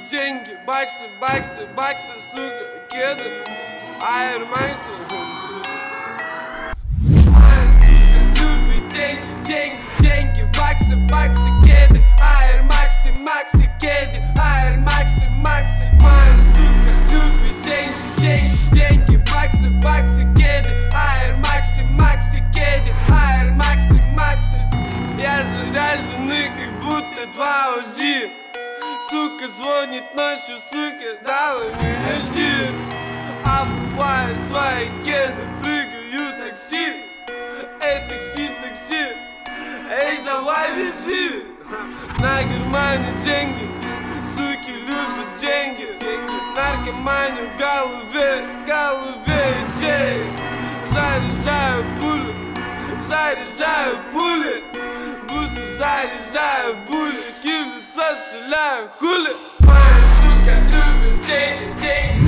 деньги, баксы, баксы, баксы, сука, кеды, Air Max, сука. Моя сука любит деньги, деньги, деньги, баксы, баксы, кеды, Air Max, Макси, кеды, Air Max, Макси. Моя сука любит деньги, деньги, деньги, баксы, баксы, кеды, Air Max, Макси, кеды, Air Max, Макси. Я заряженный, как будто 2 УЗИ. Сука звонит ночью, сука, давай меня жди. Обуваю свои кеды, прыгаю такси. Эй, такси, такси, эй, давай вези. На кармане деньги, суки любят деньги. Наркомания в голове, голове идеи. Заряжаю пули, заряжаю пули. Будто заряжаю пули, кидаться, стреляю, хули. Моя сука любит деньги, деньги.